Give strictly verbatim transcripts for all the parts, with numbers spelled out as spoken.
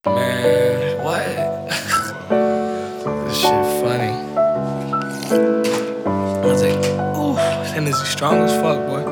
Man, what? This shit funny. I was like, ooh, that energy strong as fuck, boy.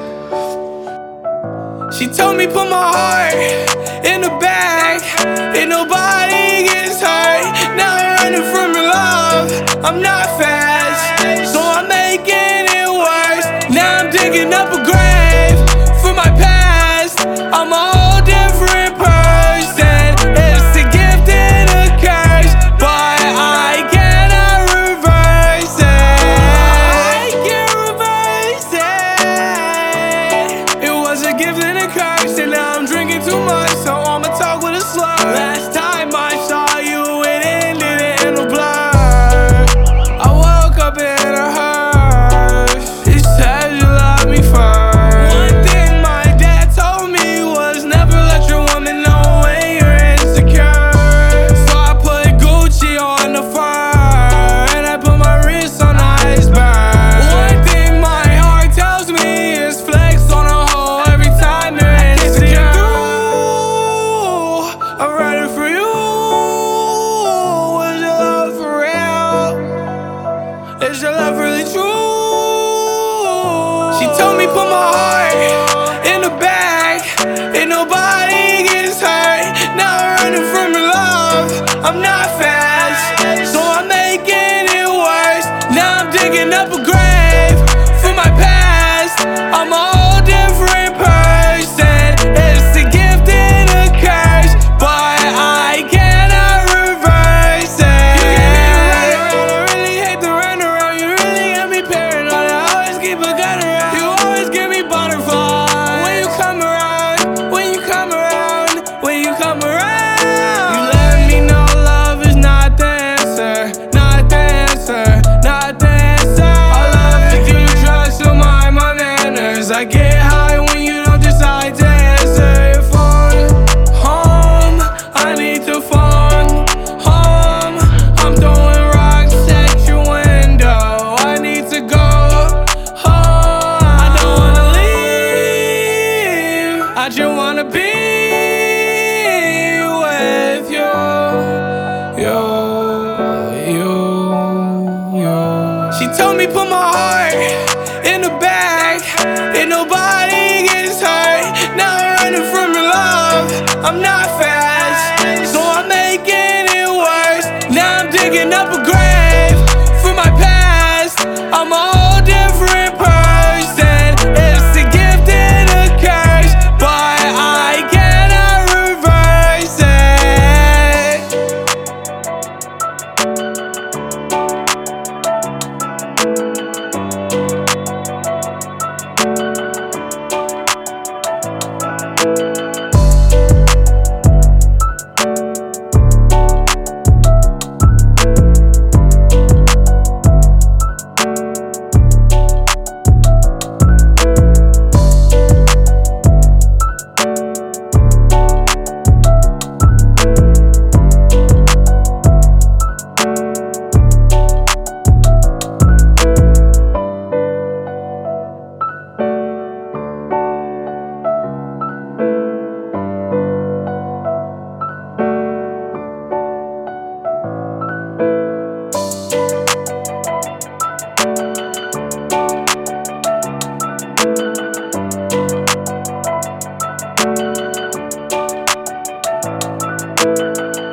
She told me put my heart in the bag, and nobody gets hurt. Now I'm running from your love. I'm not fast, so I'm making it worse. Now I'm digging up a grave for my past. I'm a whole different person. It's a gift and a curse, but I cannot reverse it. I can't reverse it. It was a gift and a curse, and now I'm drinking too much, so I'ma talk with a slur. Last time I saw you, it ended in a blur. I woke up in a hearse. He said you love me first. One thing my dad told me was never let your woman know when you're insecure. So I put Gucci on the fur, and I put my wrist on the iceberg. One thing my heart tells me is flex on a hoe every time you're insecure. I'm ready for you. Is your love for real? Is your love really true? She told me put my heart in the bag, and nobody gets hurt. Now I'm running from your love. I'm not fast, so I'm making it worse. Now I'm digging up a grave for my past. I'm a whole different person. It's a gift and a curse, but I cannot reverse it. You get me running around, I really hate to run around. You really got me paranoid, I always keep a gun around. You always give me butterflies when you come around, when you come around, when you come around. You let me know love is not the answer, not the answer, not the answer. I love to give you trust to mind my manners. I get high when you don't decide to answer your phone. Home, I need to phone. Home, I'm throwing rocks at your window. I need to go home. I don't wanna leave. I just wanna be with you. You, you, you. She told me put my